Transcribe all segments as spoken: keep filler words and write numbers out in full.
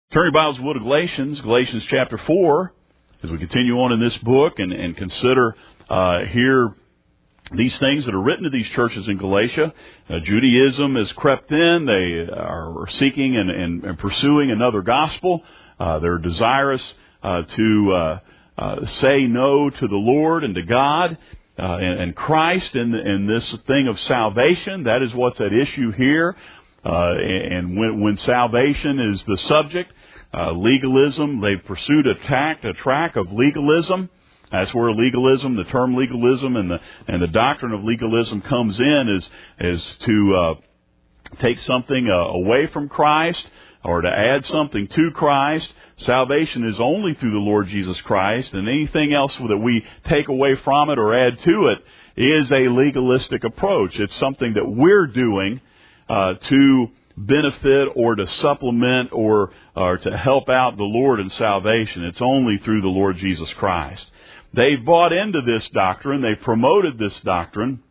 Turn your Bibles to Galatians, Galatians chapter four, as we continue on in this book and, and consider uh, here these things that are written to these churches in Galatia. Uh, Judaism has crept in. They are seeking and, and, and pursuing another gospel. Uh, they're desirous uh, to uh, uh, say no to the Lord and to God uh, and, and Christ in, in this thing of salvation. That is what's at issue here. Uh, and when, when salvation is the subject, uh, legalism, they've pursued a tack, a track of legalism. That's where legalism, the term legalism and the, and the doctrine of legalism comes in, is, is to, uh, take something uh, away from Christ or to add something to Christ. Salvation is only through the Lord Jesus Christ, and anything else that we take away from it or add to it is a legalistic approach. It's something that we're doing Uh, to benefit or to supplement or, or to help out the Lord in salvation. It's only through the Lord Jesus Christ. They've bought into this doctrine. They've promoted this doctrine,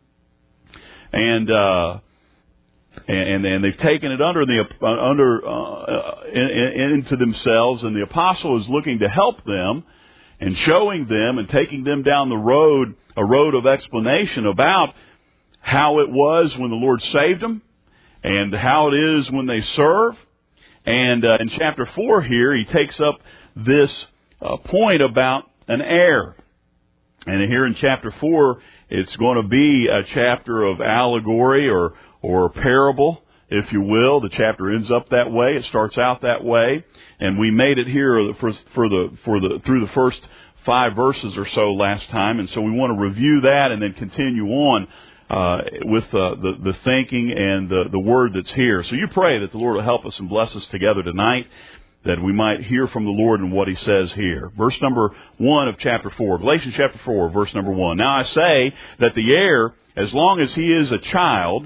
and uh, and and they've taken it under the uh, under uh, in, in, into themselves. And the apostle is looking to help them and showing them and taking them down the road, a road of explanation about how it was when the Lord saved them, and how it is when they serve. And uh, in chapter four here, he takes up this uh, point about an heir. And here in chapter four, it's going to be a chapter of allegory or or parable, if you will. The chapter ends up that way. It starts out that way. And we made it here for, for the for the through the first five verses or so last time. And so we want to review that and then continue on Uh, with uh, the, the thinking and the, the word that's here. So you pray that the Lord will help us and bless us together tonight, that we might hear from the Lord and what He says here. Verse number one of chapter four, Galatians chapter four, verse number one. Now I say that the heir, as long as he is a child,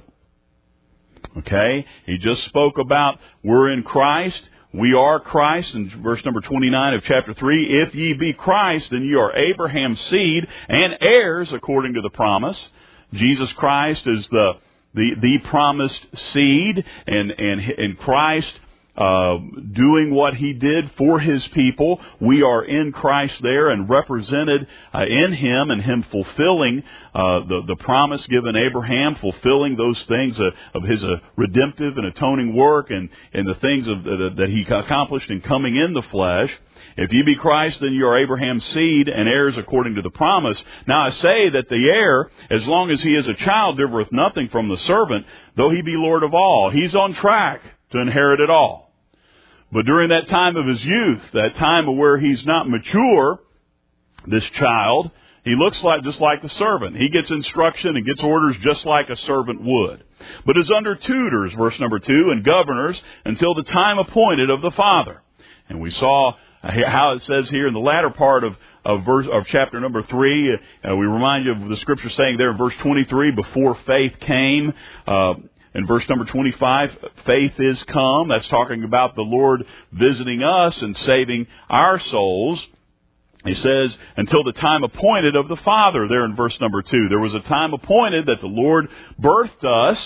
okay, he just spoke about we're in Christ, we are Christ, in verse number twenty-nine of chapter three, if ye be Christ, then ye are Abraham's seed and heirs according to the promise. Jesus Christ is the the, the promised seed, and and and Christ uh, doing what He did for His people. We are in Christ there and represented uh, in Him, and Him fulfilling uh, the the promise given Abraham, fulfilling those things uh, of His uh, redemptive and atoning work, and and the things of uh, that He accomplished in coming in the flesh. If ye be Christ, then you are Abraham's seed and heirs according to the promise. Now I say that the heir, as long as he is a child, differeth nothing from the servant, though he be Lord of all. He's on track to inherit it all. But during that time of his youth, that time of where he's not mature, this child, he looks like just like the servant. He gets instruction and gets orders just like a servant would. But is under tutors, verse number two, and governors until the time appointed of the Father. And we saw how it says here in the latter part of, of verse of chapter number three, uh, we remind you of the scripture saying there in verse twenty-three, before faith came. Uh, in verse number twenty-five, faith is come. That's talking about the Lord visiting us and saving our souls. He says, until the time appointed of the Father, there in verse number two. There was a time appointed that the Lord birthed us.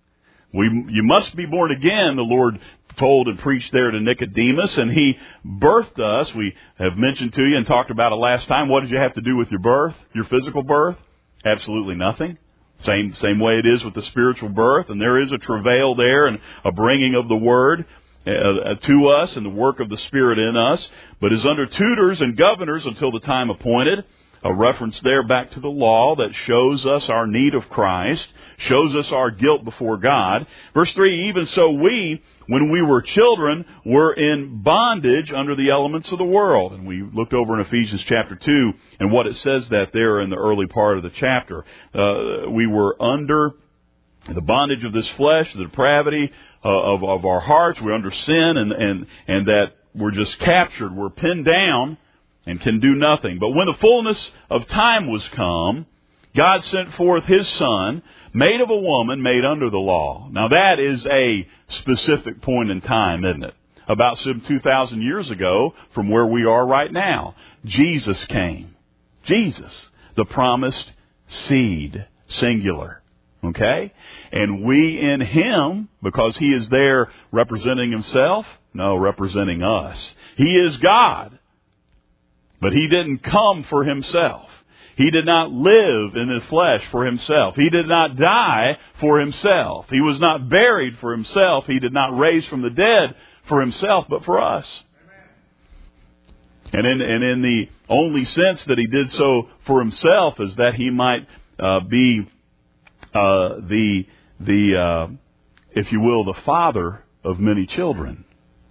We, you must be born again, the Lord told and preached there to Nicodemus, and He birthed us. We have mentioned to you and talked about it last time. What did you have to do with your birth, your physical birth? Absolutely nothing. Same same way it is with the spiritual birth, and there is a travail there and a bringing of the Word uh, to us and the work of the Spirit in us, but is under tutors and governors until the time appointed. A reference there back to the law that shows us our need of Christ, shows us our guilt before God. Verse three, even so we, when we were children, were in bondage under the elements of the world. And we looked over in Ephesians chapter two and what it says that there in the early part of the chapter. Uh, we were under the bondage of this flesh, the depravity uh, of, of our hearts. We're under sin, and, and, and that we're just captured. We're pinned down and can do nothing. But when the fullness of time was come, God sent forth His Son, made of a woman, made under the law. Now that is a specific point in time, isn't it? About some two thousand years ago from where we are right now. Jesus came. Jesus, the promised seed, singular. Okay? And we in Him, because He is there representing Himself, no, representing us. He is God, but He didn't come for Himself. He did not live in the flesh for Himself. He did not die for Himself. He was not buried for Himself. He did not raise from the dead for Himself, but for us. And in, and in the only sense that He did so for Himself is that He might uh, be uh, the, the uh, if you will, the father of many children.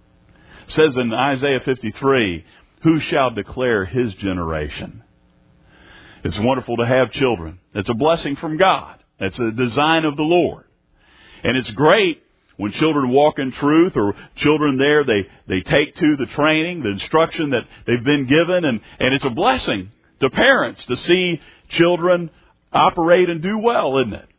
It says in Isaiah fifty-three, who shall declare His generation? It's wonderful to have children. It's a blessing from God. It's a design of the Lord. And it's great when children walk in truth, or children there, they, they take to the training, the instruction that they've been given. And, and it's a blessing to parents to see children operate and do well, isn't it?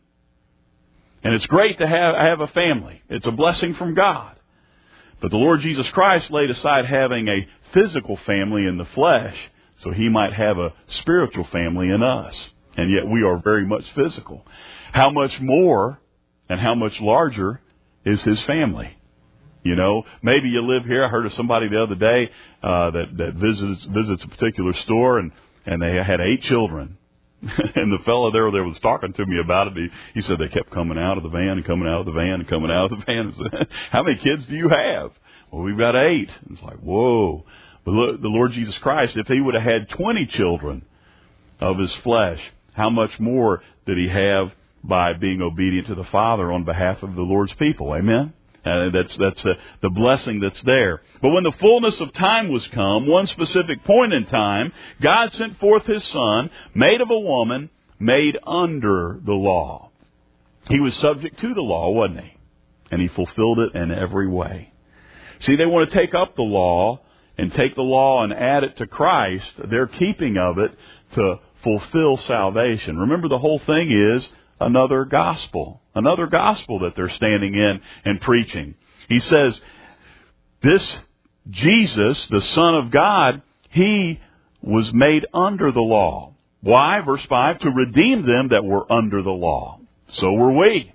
And it's great to have, have a family. It's a blessing from God. But the Lord Jesus Christ laid aside having a physical family in the flesh so He might have a spiritual family in us. And yet we are very much physical. How much more and how much larger is His family? You know, maybe you live here. I heard of somebody the other day uh, that, that visits, visits a particular store, and, and they had eight children. And the fellow there, there was talking to me about it. He, he said they kept coming out of the van and coming out of the van and coming out of the van. I said, how many kids do you have? Well, we've got eight. And it's like, whoa. But look, the Lord Jesus Christ, if He would have had twenty children of His flesh, how much more did He have by being obedient to the Father on behalf of the Lord's people? Amen? And that's that's uh, the blessing that's there. But when the fullness of time was come, one specific point in time, God sent forth His Son, made of a woman, made under the law. He was subject to the law, wasn't He? And He fulfilled it in every way. See, they want to take up the law and take the law and add it to Christ, their keeping of it to fulfill salvation. Remember, the whole thing is another gospel. Another gospel that they're standing in and preaching. He says, this Jesus, the Son of God, He was made under the law. Why? Verse five, to redeem them that were under the law. So were we.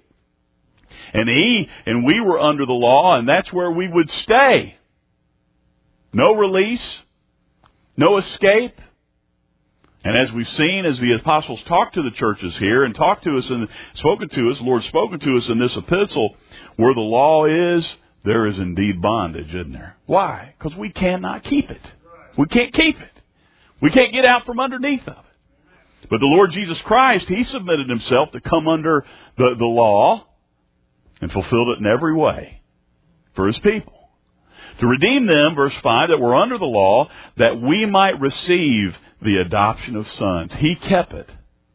And He and we were under the law, and that's where we would stay. No release, no escape. And as we've seen, as the apostles talked to the churches here and talked to us and spoken to us, the Lord's spoken to us in this epistle, where the law is, there is indeed bondage, isn't there? Why? Because we cannot keep it. We can't keep it. We can't get out from underneath of it. But the Lord Jesus Christ, He submitted Himself to come under the, the law and fulfilled it in every way for His people. To redeem them, verse five, that were under the law, that we might receive the adoption of sons. He kept it.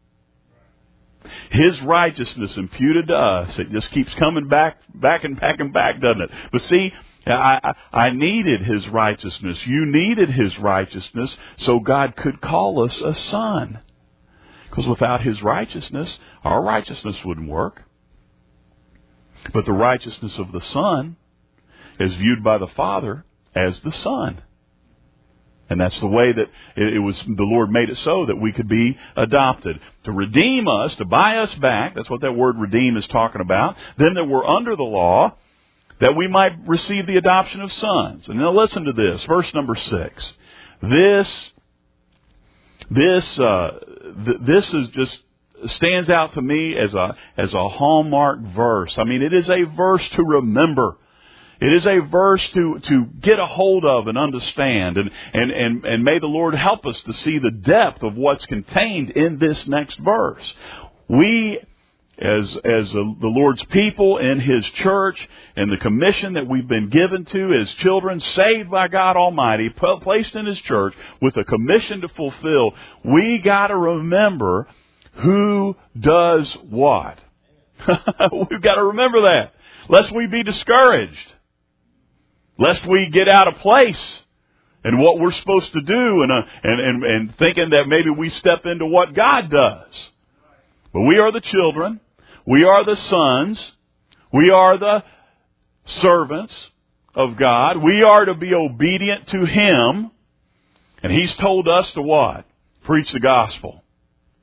His righteousness imputed to us. It just keeps coming back, back and back and back, doesn't it? But see, I, I needed His righteousness. You needed His righteousness so God could call us a son. Because without His righteousness, our righteousness wouldn't work. But the righteousness of the Son is viewed by the Father as the Son. And that's the way that it was, the Lord made it so that we could be adopted. To redeem us, to buy us back, that's what that word redeem is talking about. Then that we're under the law, that we might receive the adoption of sons. And now listen to this, verse number six. This, this, uh, th- this is just, stands out to me as a, as a hallmark verse. I mean, it is a verse to remember. It is a verse to, to get a hold of and understand. And, and, and, and may the Lord help us to see the depth of what's contained in this next verse. We, as, as the Lord's people in His church, and the commission that we've been given to as children, saved by God Almighty, placed in His church with a commission to fulfill, we got to remember who does what. We've got to remember that, lest we be discouraged. Lest we get out of place in what we're supposed to do and, uh, and, and, and thinking that maybe we step into what God does. But we are the children. We are the sons. We are the servants of God. We are to be obedient to Him. And He's told us to what? Preach the gospel.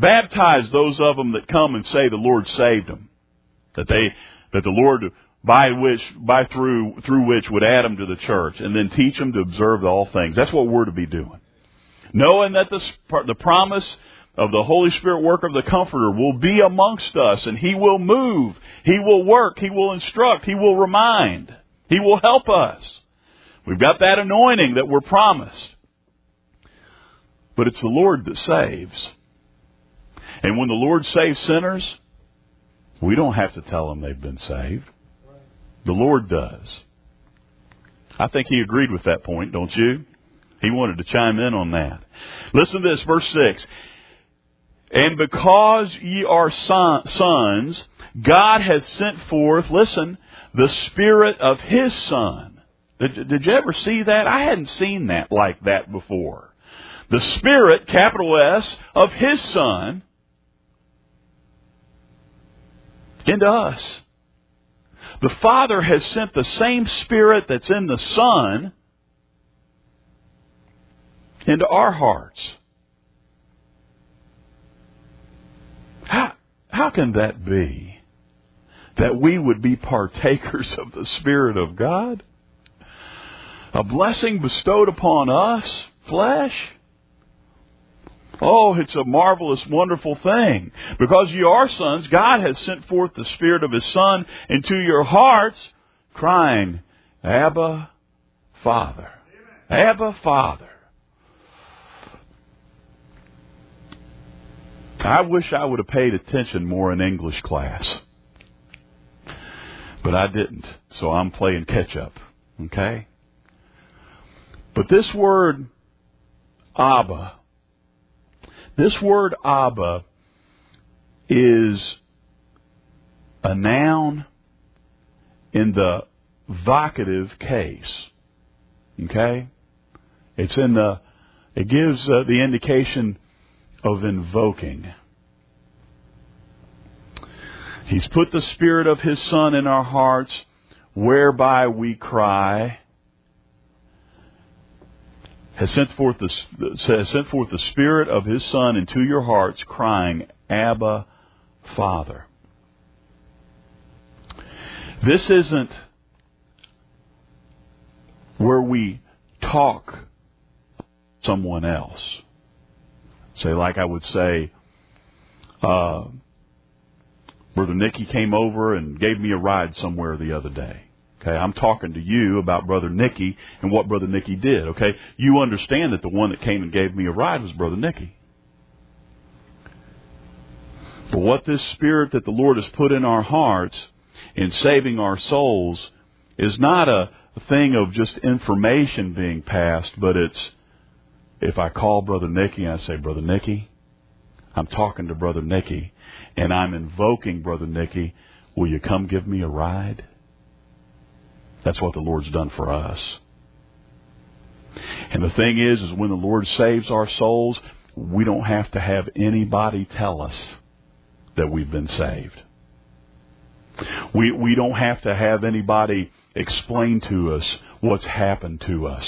Baptize those of them that come and say the Lord saved them. That they, that the Lord by which, by through, through which would add them to the church, and then teach them to observe all things. That's what we're to be doing. Knowing that the, the promise of the Holy Spirit work of the Comforter will be amongst us, and He will move, He will work, He will instruct, He will remind, He will help us. We've got that anointing that we're promised. But it's the Lord that saves. And when the Lord saves sinners, we don't have to tell them they've been saved. The Lord does. I think He agreed with that point, don't you? He wanted to chime in on that. Listen to this, verse six. And because ye are son, sons, God hath sent forth, listen, the Spirit of His Son. Did, did you ever see that? I hadn't seen that like that before. The Spirit, capital S, of His Son into us. The Father has sent the same Spirit that's in the Son into our hearts. How, how can that be? That we would be partakers of the Spirit of God? A blessing bestowed upon us, flesh? Oh, it's a marvelous, wonderful thing. Because you are sons, God has sent forth the Spirit of His Son into your hearts, crying, Abba, Father. Abba, Father. I wish I would have paid attention more in English class. But I didn't, so I'm playing catch up. Okay? But this word, Abba, this word Abba is a noun in the vocative case. Okay? It's in the, it gives uh, the indication of invoking. He's put the Spirit of His Son in our hearts, whereby we cry, has sent forth the, has sent forth the Spirit of His Son into your hearts, crying, Abba, Father. This isn't where we talk someone else. Say, like I would say, uh, Brother Nicky came over and gave me a ride somewhere the other day. Okay, I'm talking to you about Brother Nicky and what Brother Nicky did. Okay, you understand that the one that came and gave me a ride was Brother Nicky. But what this Spirit that the Lord has put in our hearts in saving our souls is not a thing of just information being passed, but it's, if I call Brother Nicky and I say, Brother Nicky, I'm talking to Brother Nicky, and I'm invoking Brother Nicky, will you come give me a ride? That's what the Lord's done for us. And the thing is, is when the Lord saves our souls, we don't have to have anybody tell us that we've been saved. We, we don't have to have anybody explain to us what's happened to us.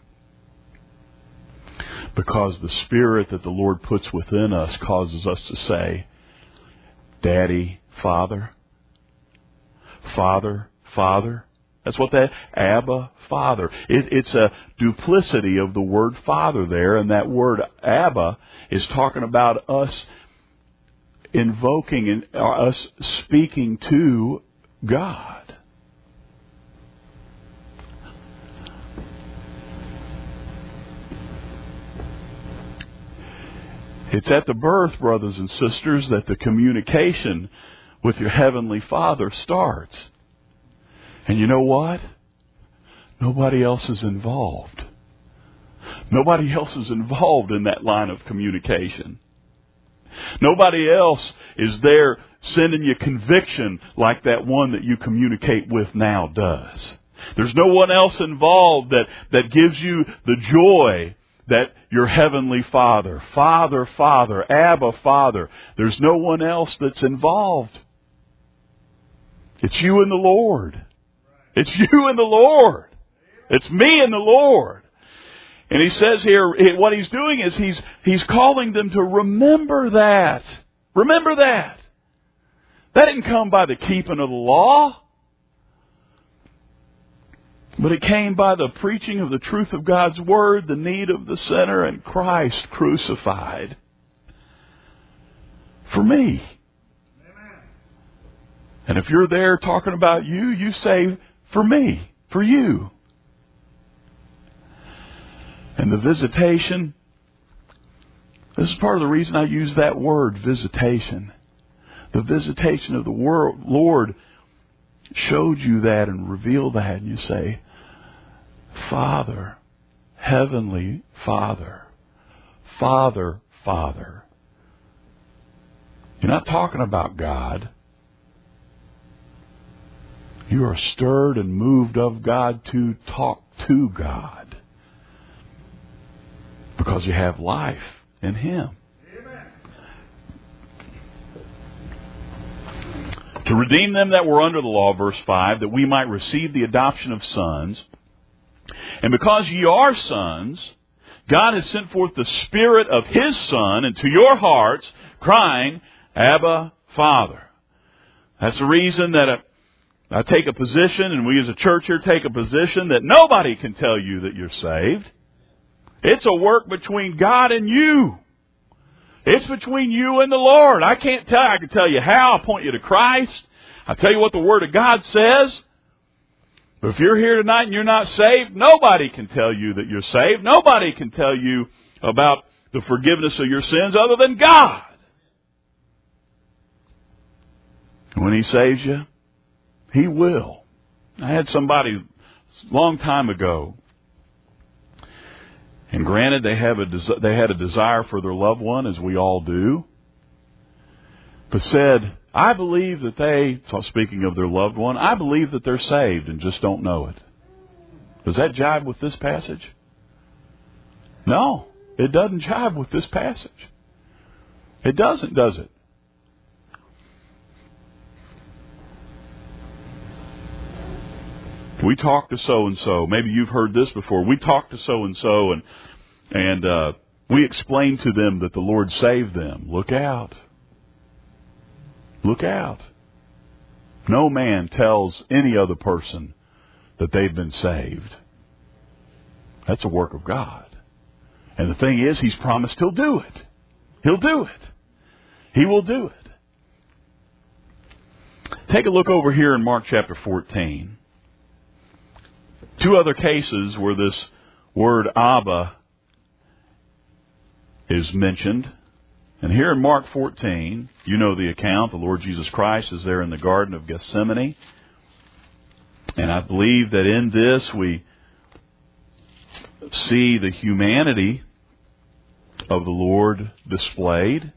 Because the Spirit that the Lord puts within us causes us to say, Daddy, Father, Father, Father. That's what that, Abba, Father. It, it's a duplicity of the word Father there, and that word Abba is talking about us invoking and uh, us speaking to God. It's at the birth, brothers and sisters, that the communication with your Heavenly Father starts. And you know what? Nobody else is involved. Nobody else is involved in that line of communication. Nobody else is there sending you conviction like that one that you communicate with now does. There's no one else involved that, that gives you the joy that your Heavenly Father, Father, Father, Abba, Father, there's no one else that's involved. It's you and the Lord. It's you and the Lord. It's me and the Lord. And he says here, what he's doing is he's, he's calling them to remember that. Remember that. That didn't come by the keeping of the law, but it came by the preaching of the truth of God's Word, the need of the sinner, and Christ crucified for me. Amen. And if you're there talking about you, you say, for me, for you. And the visitation, this is part of the reason I use that word, visitation. The visitation of the world, Lord showed you that and revealed that, and you say, Father, Heavenly Father, Father, Father. You're not talking about God. You are stirred and moved of God to talk to God because you have life in Him. To redeem them that were under the law, verse five, that we might receive the adoption of sons. And because ye are sons, God has sent forth the Spirit of His Son into your hearts, crying, Abba, Father. That's the reason that I take a position, and we as a church here take a position, that nobody can tell you that you're saved. It's a work between God and you. It's between you and the Lord. I can't tell you. I can tell you how. I'll point you to Christ. I'll tell you what the Word of God says. But if you're here tonight and you're not saved, nobody can tell you that you're saved. Nobody can tell you about the forgiveness of your sins other than God. And when He saves you, He will. I had somebody a long time ago, and granted, they have a desi- they had a desire for their loved one, as we all do, but said, I believe that they, so speaking of their loved one, I believe that they're saved and just don't know it. Does that jive with this passage? No, it doesn't jive with this passage. It doesn't, does it? We talk to so-and-so. Maybe you've heard this before. We talk to so-and-so and and uh, we explain to them that the Lord saved them. Look out. Look out. No man tells any other person that they've been saved. That's a work of God. And the thing is, He's promised He'll do it. He'll do it. He will do it. Take a look over here in Mark chapter fourteen. Two other cases where this word Abba is mentioned. And here in Mark fourteen, you know the account. The Lord Jesus Christ is there in the Garden of Gethsemane. And I believe that in this we see the humanity of the Lord displayed.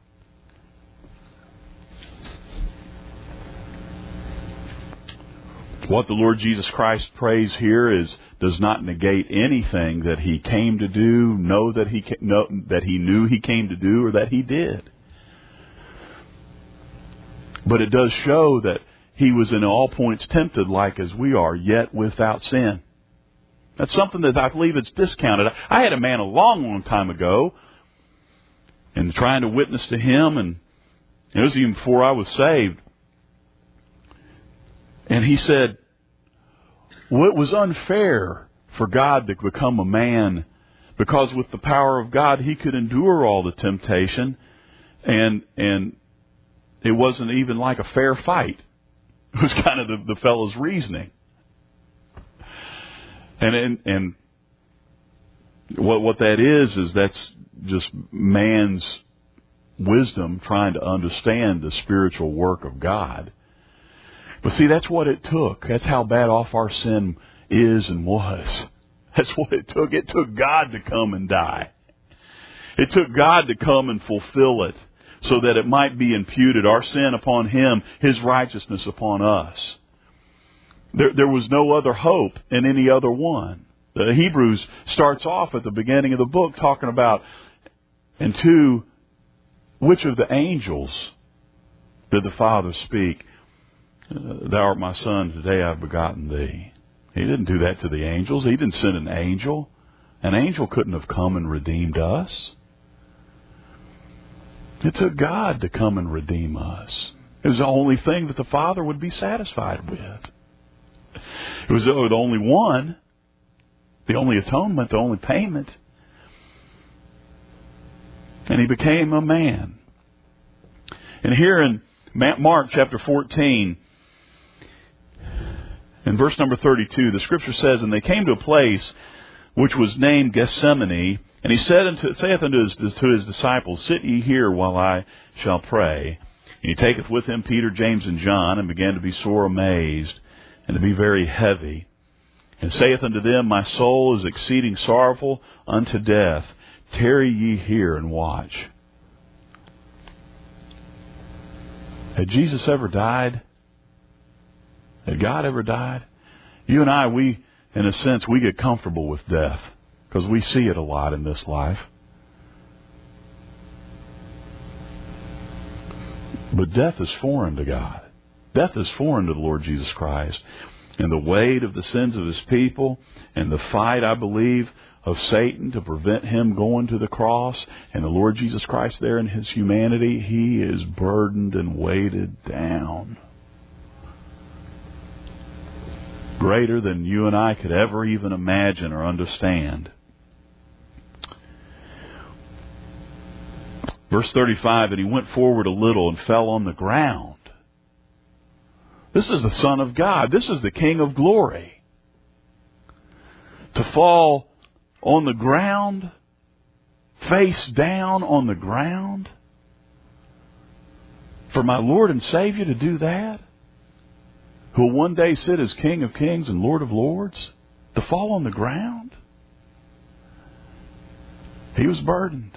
What the Lord Jesus Christ prays here is does not negate anything that He came to do, know that He know, that He knew He came to do, or that He did. But it does show that He was in all points tempted like as we are, yet without sin. That's something that I believe is discounted. I had a man a long, long time ago, and trying to witness to him, and it was even before I was saved. And he said, well, it was unfair for God to become a man because with the power of God, He could endure all the temptation, and and it wasn't even like a fair fight. It was kind of the, the fellow's reasoning. And, and and what what that is, is that's just man's wisdom trying to understand the spiritual work of God. But see, that's what it took. That's how bad off our sin is and was. That's what it took. It took God to come and die. It took God to come and fulfill it so that it might be imputed, our sin upon Him, His righteousness upon us. There, there was no other hope in any other one. The Hebrews starts off at the beginning of the book talking about, and to which of the angels did the Father speak? Thou art my son, today I've begotten thee. He didn't do that to the angels. He didn't send an angel An angel couldn't have come and redeemed us. It took God to come and redeem us. It was the only thing that the Father would be satisfied with. It was the only one, the only atonement, the only payment. And He became a man. And here in Mark chapter fourteen, in verse number thirty-two, the Scripture says, "And they came to a place which was named Gethsemane, and He said unto, saith unto his, to his disciples, Sit ye here while I shall pray. And He taketh with Him Peter, James, and John, and began to be sore amazed, and to be very heavy. And saith unto them, My soul is exceeding sorrowful unto death. Tarry ye here and watch." Had Jesus ever died? Had God ever died? You and I, we, in a sense, we get comfortable with death because we see it a lot in this life. But death is foreign to God. Death is foreign to the Lord Jesus Christ. And the weight of the sins of His people and the fight, I believe, of Satan to prevent Him going to the cross, and the Lord Jesus Christ there in His humanity, He is burdened and weighted down. Greater than you and I could ever even imagine or understand. Verse thirty-five, "And He went forward a little and fell on the ground." This is the Son of God. This is the King of glory. To fall on the ground, face down on the ground, for my Lord and Savior to do that, who will one day sit as King of kings and Lord of lords, to fall on the ground. He was burdened.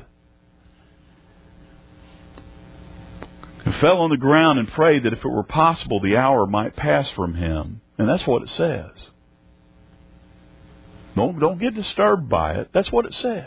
And fell on the ground and prayed that if it were possible, the hour might pass from Him. And that's what it says. Don't, don't get disturbed by it. That's what it says.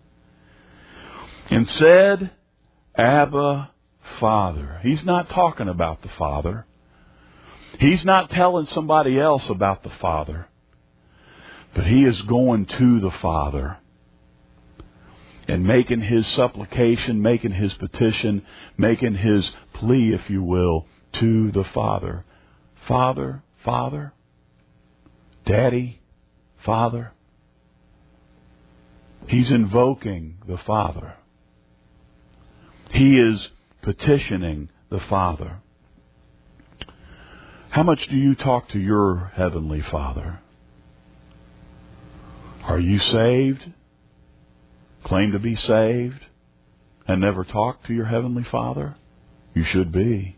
And said, Abba, Father. He's not talking about the Father. He's not telling somebody else about the Father. But He is going to the Father and making His supplication, making His petition, making His plea, if you will, to the Father. Father, Father, Daddy, Father. He's invoking the Father. He is petitioning the Father. How much do you talk to your Heavenly Father? Are you saved? Claim to be saved? And never talk to your Heavenly Father? You should be.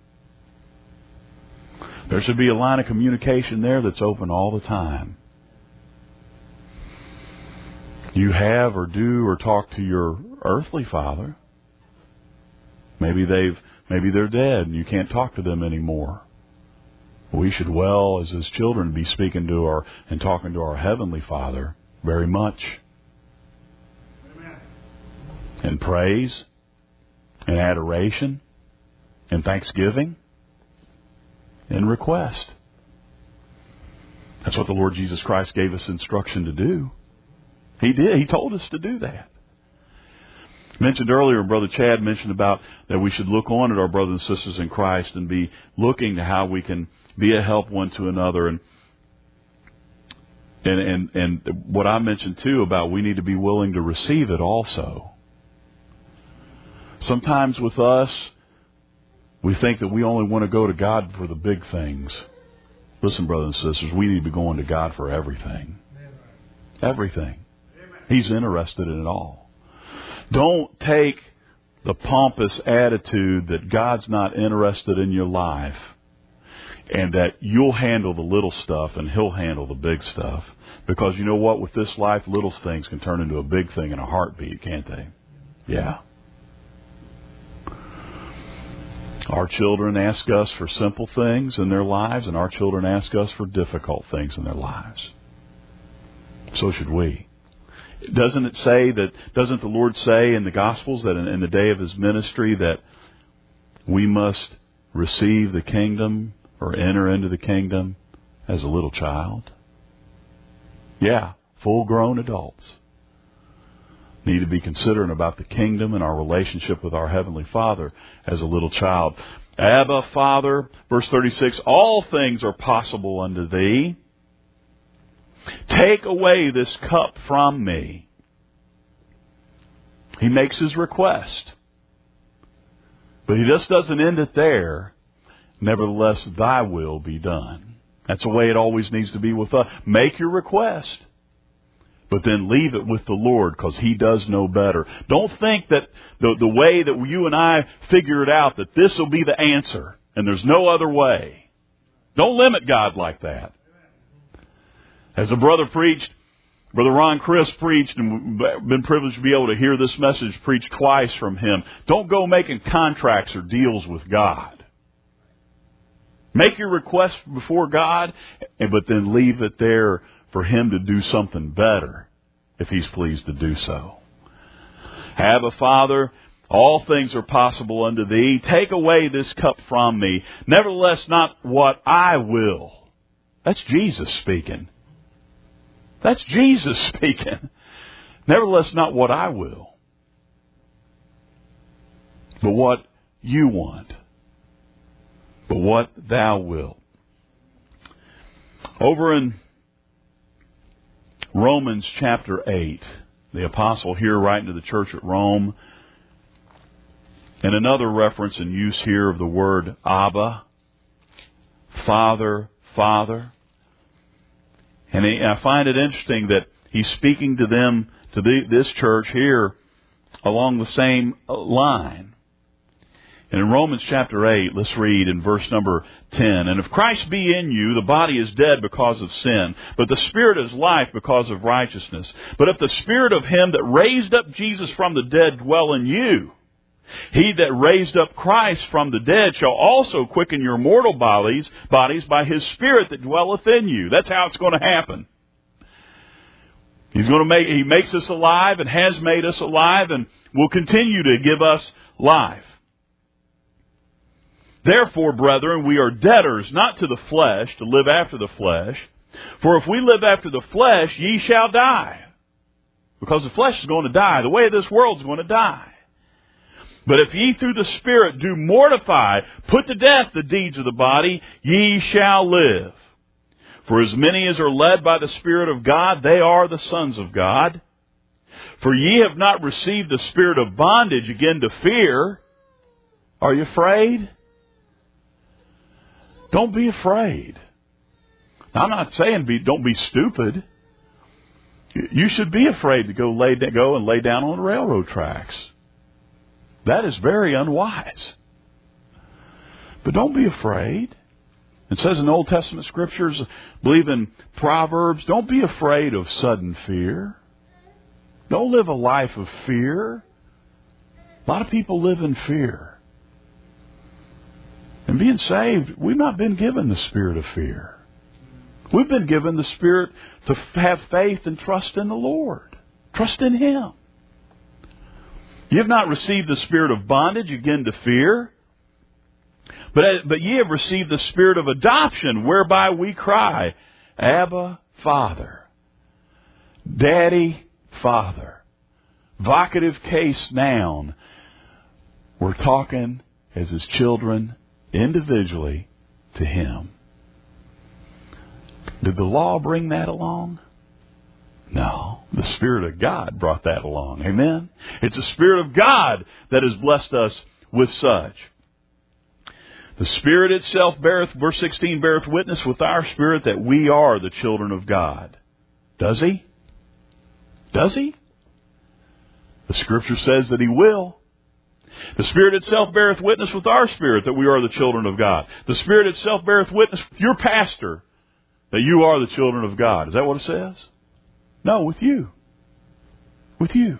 There should be a line of communication there that's open all the time. You have or do or talk to your earthly father. Maybe they've maybe they're dead and you can't talk to them anymore. We should well, as His children, be speaking to our and talking to our Heavenly Father very much. Amen. In praise, in adoration, in thanksgiving, in request. That's what the Lord Jesus Christ gave us instruction to do. He did. He told us to do that. Mentioned earlier, Brother Chad mentioned about that we should look on at our brothers and sisters in Christ and be looking to how we can be a help one to another. And and and, and what I mentioned too about we need to be willing to receive it also. Sometimes with us, we think that we only want to go to God for the big things. Listen, brothers and sisters, we need to be going to God for everything. Everything. He's interested in it all. Don't take the pompous attitude that God's not interested in your life and that you'll handle the little stuff and He'll handle the big stuff. Because you know what? With this life, little things can turn into a big thing in a heartbeat, can't they? Yeah. Our children ask us for simple things in their lives, and our children ask us for difficult things in their lives. So should we. Doesn't it say that, doesn't the Lord say in the Gospels that in, in the day of His ministry that we must receive the kingdom or enter into the kingdom as a little child? Yeah, full-grown adults. need to be considering about the kingdom and our relationship with our Heavenly Father as a little child. Abba, Father, verse thirty-six, all things are possible unto thee. Take away this cup from me. He makes his request. But he just doesn't end it there. Nevertheless, thy will be done. That's the way it always needs to be with us. Make your request. But then leave it with the Lord, because He does know better. Don't think that the, the way that you and I figure it out, that this will be the answer, and there's no other way. Don't limit God like that. As a brother preached, Brother Ron Chris preached, and we've been privileged to be able to hear this message preached twice from him. Don't go making contracts or deals with God. Make your request before God, but then leave it there for Him to do something better if He's pleased to do so. Abba, Father, all things are possible unto Thee. Take away this cup from me. Nevertheless, not what I will. That's Jesus speaking. That's Jesus speaking. Nevertheless, not what I will, but what you want, but what Thou wilt. Over in Romans chapter eight, the apostle here writing to the church at Rome, and another reference and use here of the word Abba, Father, Father. And I find it interesting that he's speaking to them, to the, this church here, along the same line. And in Romans chapter eight, let's read in verse number ten. And if Christ be in you, the body is dead because of sin, but the Spirit is life because of righteousness. But if the Spirit of Him that raised up Jesus from the dead dwell in you, He that raised up Christ from the dead shall also quicken your mortal bodies, bodies by His Spirit that dwelleth in you. That's how it's going to happen. He's going to make, He makes us alive and has made us alive and will continue to give us life. Therefore, brethren, we are debtors, not to the flesh, to live after the flesh. For if we live after the flesh, ye shall die. Because the flesh is going to die. The way of this world is going to die. But if ye through the Spirit do mortify, put to death the deeds of the body, ye shall live. For as many as are led by the Spirit of God, they are the sons of God. For ye have not received the spirit of bondage again to fear. Are you afraid? Don't be afraid. Now, I'm not saying be, don't be stupid. You should be afraid to go lay go and lay down on the railroad tracks. That is very unwise. But don't be afraid. It says in Old Testament scriptures, I believe in Proverbs, don't be afraid of sudden fear. Don't live a life of fear. A lot of people live in fear. And being saved, we've not been given the spirit of fear. We've been given the spirit to have faith and trust in the Lord. Trust in Him. You have not received the spirit of bondage, again to fear, but, but ye have received the spirit of adoption, whereby we cry, Abba, Father. Daddy, Father. Vocative case noun. We're talking as His children individually to Him. Did the law bring that along? No. The Spirit of God brought that along. Amen? It's the Spirit of God that has blessed us with such. The Spirit itself beareth, verse sixteen, beareth witness with our spirit that we are the children of God. Does He? Does He? The Scripture says that He will. The Spirit itself beareth witness with our spirit that we are the children of God. The Spirit itself beareth witness with your pastor that you are the children of God. Is that what it says? No, with you. With you.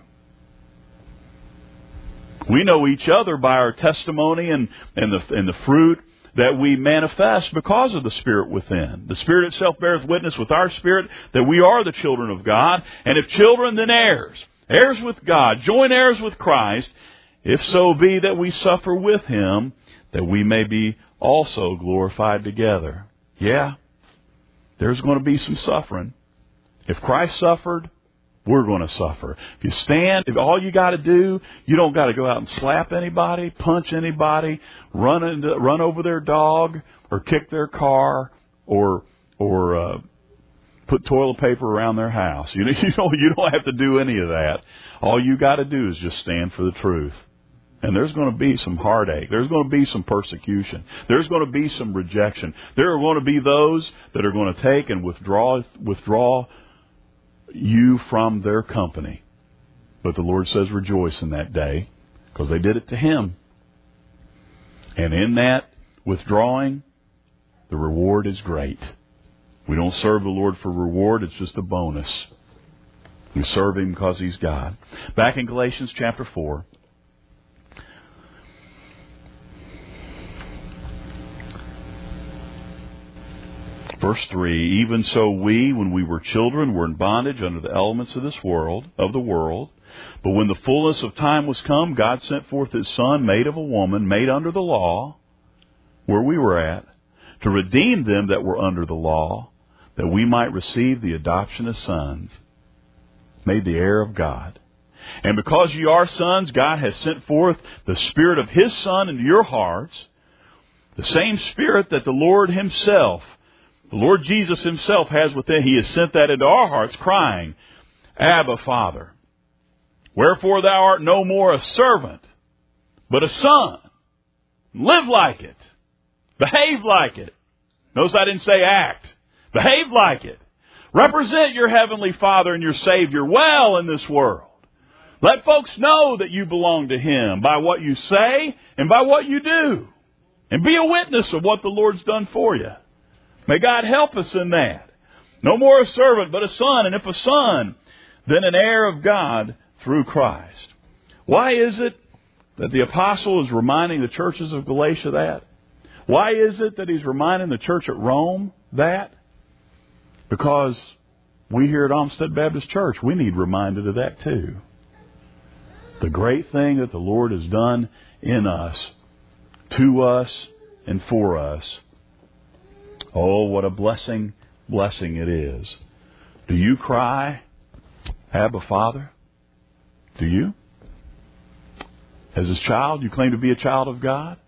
We know each other by our testimony and, and, the, and the fruit that we manifest because of the Spirit within. The Spirit itself beareth witness with our spirit that we are the children of God. And if children, then heirs. Heirs with God. Joint heirs with Christ. If so be that we suffer with Him, that we may be also glorified together. Yeah, there's going to be some suffering. If Christ suffered, we're going to suffer. If you stand, if all you got to do, you don't got to go out and slap anybody, punch anybody, run into, run over their dog, or kick their car, or or uh, put toilet paper around their house. You know, you don't you don't have to do any of that. All you got to do is just stand for the truth. And there's going to be some heartache. There's going to be some persecution. There's going to be some rejection. There are going to be those that are going to take and withdraw withdraw you from their company. But the Lord says rejoice in that day, because they did it to Him. And in that withdrawing, the reward is great. We don't serve the Lord for reward. It's just a bonus. We serve Him because He's God. Back in Galatians chapter four. Verse three, even so we, when we were children, were in bondage under the elements of this world, of the world. But when the fullness of time was come, God sent forth His Son, made of a woman, made under the law, where we were at, to redeem them that were under the law, that we might receive the adoption as sons, made the heir of God. And because ye are sons, God has sent forth the Spirit of His Son into your hearts, the same Spirit that the Lord Himself, the Lord Jesus Himself has within. He has sent that into our hearts, crying, Abba, Father. Wherefore thou art no more a servant, but a son. Live like it. Behave like it. Notice I didn't say act. Behave like it. Represent your Heavenly Father and your Savior well in this world. Let folks know that you belong to Him by what you say and by what you do. And be a witness of what the Lord's done for you. May God help us in that. No more a servant, but a son. And if a son, then an heir of God through Christ. Why is it that the apostle is reminding the churches of Galatia that? Why is it that he's reminding the church at Rome that? Because we here at Olmsted Baptist Church, we need reminded of that too. The great thing that the Lord has done in us, to us, and for us. Oh, what a blessing, blessing it is. Do you cry, Abba, Father? Do you? As His child, you claim to be a child of God?